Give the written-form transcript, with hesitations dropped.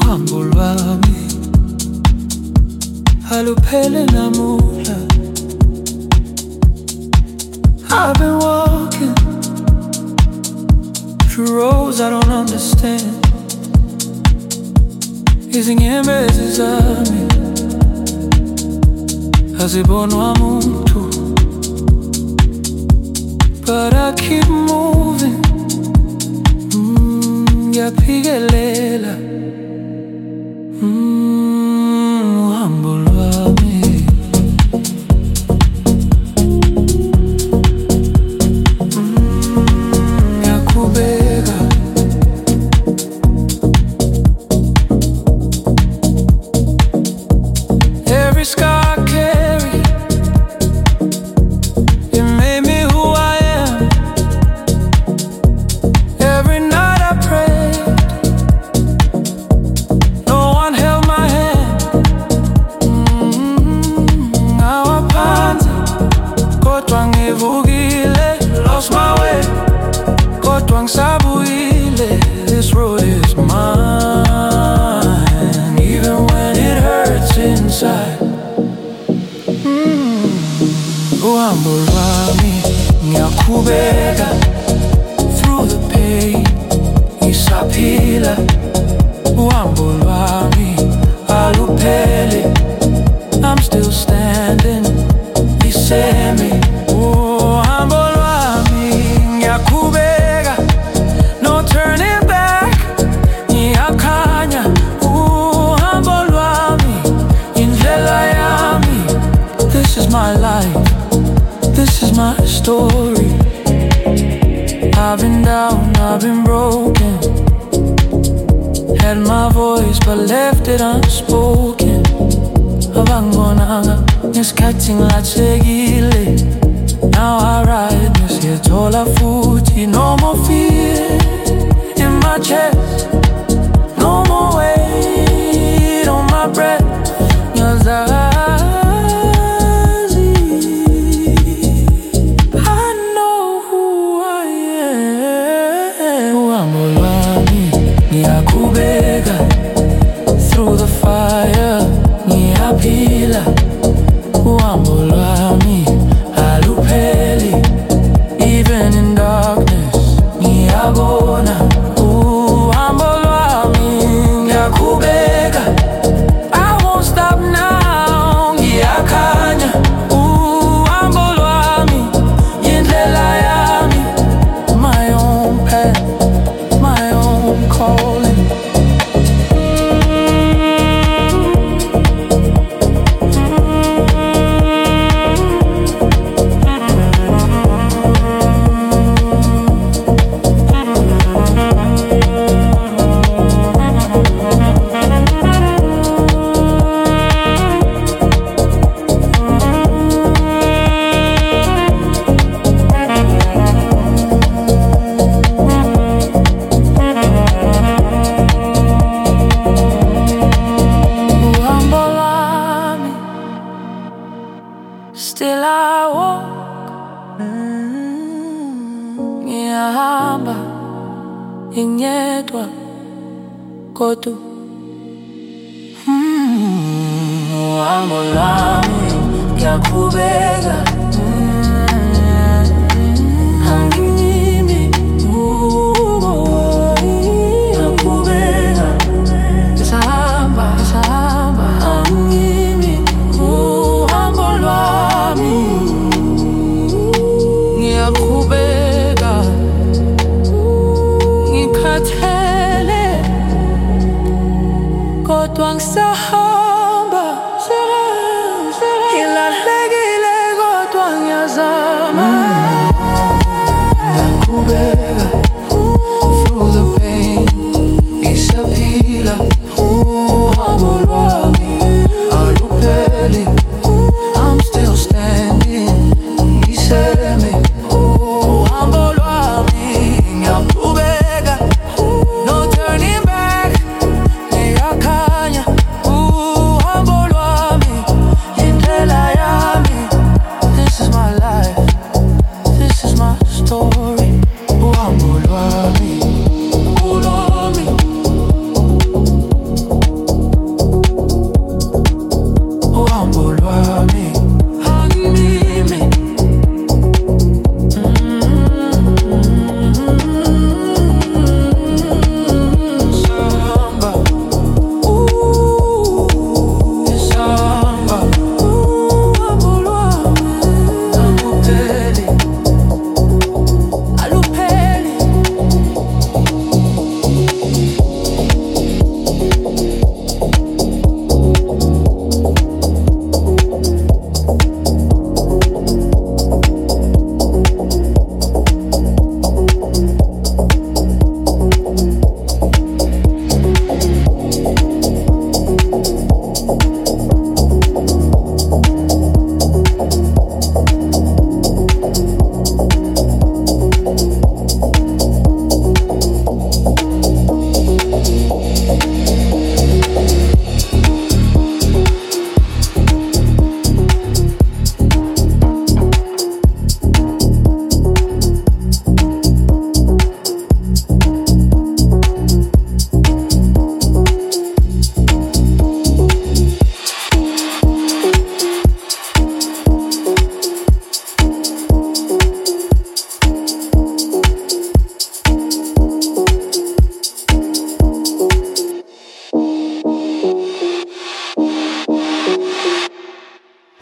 uhambo lwami aluphele namuhla. I've been walking through roads I don't understand. Izinyembezi zami azibonwa muntu, but I keep moving. Ngiyaphikelela uhambo lwami. Ngiyaqhubeka every scar I carry, it made me who I am. Every night I prayed, no one held my hand. Ngawaphansi kodwa ngivukile, lost my way kodwa ngisabuyile. This road is mine, even when it hurts inside. Uhambo lwami ngiyaqhubeka through the pain, ngisaphila. Uhambo lwami aluphele, I'm still standing besame. Uhambo lwami ngiyaqhubeka, no turning back, ngiyakhanya. Uhambo lwami indlela yami. This is my life, this is my story. I've been down, I've been broken, had my voice but left it unspoken. Abangibonanga ngesikhathi ngilahlekile, now I ride ngisiyathola futhi. No more fear in my chest, no more weight on my breath. Ngiyazazi ngiyaqhubeka through the fire, ngiyaphila. Uhambo lwami alupheli, even in darkness ngiyabona. Uhambo lwami ngiyaqhubeka, I won't stop now, ngiyakhanya. Uhambo lwami indlela yami, my own path, my own calling. Still I walk, ngiyahamba ngiyedwa kodwa. Uhambo lwami ngiyaqhubeka, angimi ngiyaqhubeka, ngisahamba angimi. Uhambo lwami ngiyaqhubeka, ngikhathele kodwa ngisahamba. Ngilahlekile kodwa ngiyazama. Ngiyaqhubeka through the pain, ngisaphila.